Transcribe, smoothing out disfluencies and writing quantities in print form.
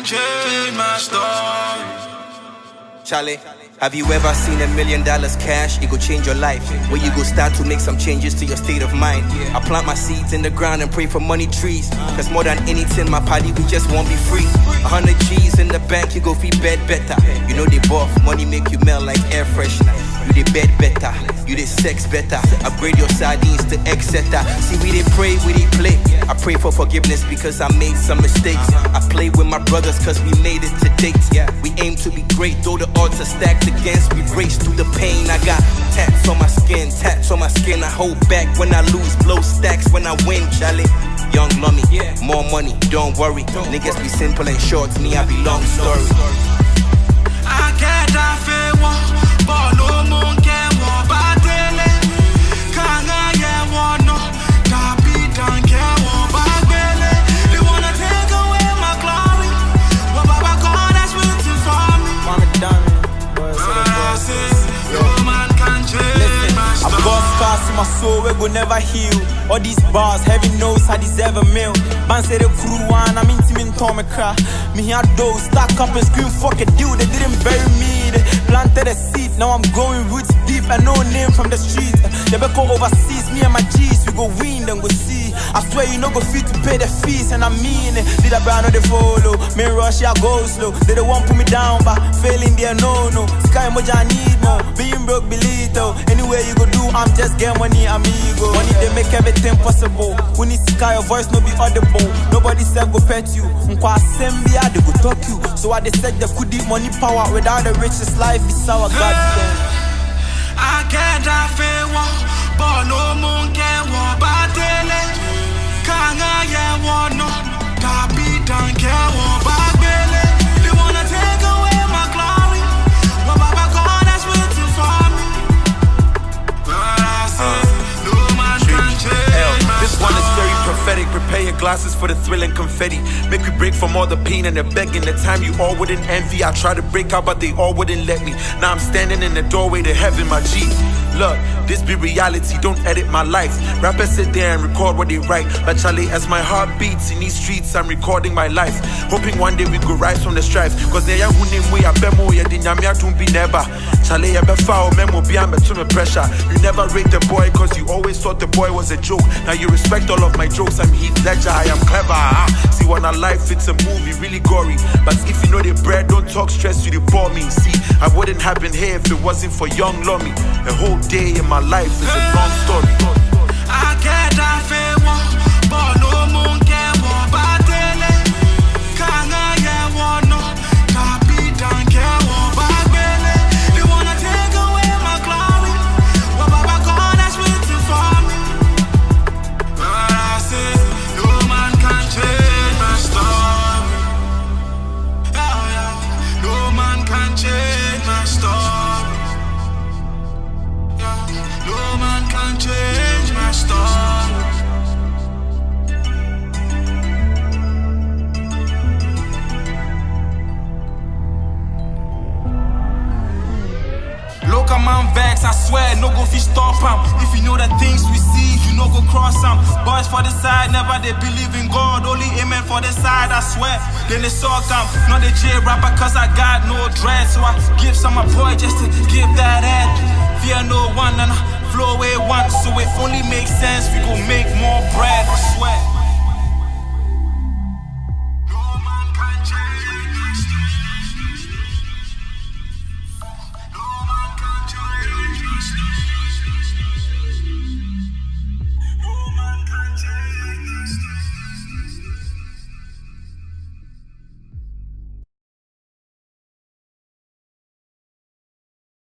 change my story. Charlie, have you ever seen $1 million cash? It go change your life. Where you go start to make some changes to your state of mind. I plant my seeds in the ground and pray for money trees. Cause more than anything, my party, we just won't be free. 100 G's in the bank, you go feed bed better. You know they buff, money make you melt like air freshener. You they bed better, you they sex better. Upgrade your sardines to etc. See, we they pray, we they play. I pray for forgiveness because I made some mistakes. I play with my brothers cause we made it to date. We aim to be great, though the odds are stacked against. We race through the pain. I got tats on my skin, tats on my skin. I hold back when I lose, blow stacks when I win, Charlie. Young lummy, more money, don't worry. Niggas be simple and short, me I be long story. I get that favor, but no one can walk by daily. Can't I get one no? That beat don't care one by daily. They wanna take away my glory, but Baba God has waiting for me. No man can change my story. I've got scars in my soul, we will never heal. All these bars, heaven knows I deserve a meal. Man say the crew one, I'm intimate, Tommy cry. Me here those stack up and scream, fuck a deal. They didn't bury me, they planted a seed. Now I'm growing roots deep and no name from the street. They better go overseas, me and my G's, we go win and go see. I swear you no go fit to pay the fees, and I mean it. Did I brand or they follow? Me in Russia go slow. They don't want put me down, but failing there no. Sky emoji I need more. Being broke be little. Anywhere you go do, I'm just get money, amigo. Money they make everything possible. When you sky your voice no be audible. Nobody said go pet you. Nkwa sembia they go talk you. So I they said they could eat money power. Without the richest life is sour. God damn. I get that favor, but no one can walk by daily. Can't I get one no? That beat don't care one by daily. They wanna take away my glory, but Baba God has waiting for me. But I say, no man can change my This one is story. very prophetic. Prepare your glasses for the thrill and confetti. Make we break from all the pain and the begging. The time you all wouldn't envy. I tried to break out, but they all wouldn't let me. Now I'm standing in the doorway to heaven, my G. Look, this be reality, don't edit my life. Rappers sit there and record what they write. But Charlie, as my heart beats in these streets, I'm recording my life. Hoping one day we could rise from the strife. Cause they are who name we are bemo, ya dinyamia don't be never. Charlie, ya befa memo beyond the pressure. You never rate the boy cause you always thought the boy was a joke. Now you respect all of my jokes, I'm Heath Ledger, I am clever. See, when I life, it's a movie, really gory. But if you know the bread, don't talk stress, you bore me. See, I wouldn't have been here if it wasn't for young Lummy. The whole day in my life is a long story. I get that favor, but no one can walk by daily. Can't I get one no? That beat don't care one by daily. They wanna take away my glory, but Baba God has waiting for me. But I say, no man can change my story. No man can change my story. No man can change my story. Local man vex, I swear, no go fish stop am. If you know the things we see, you no go cross am. Boys for the side, never they believe in God. Only amen for the side, I swear. Then they suck am. Not the J rapper cause I got no dread. So I give some my boy just to give that head. Fear no one and I flow away once. So it only makes sense, we go make more bread, I swear.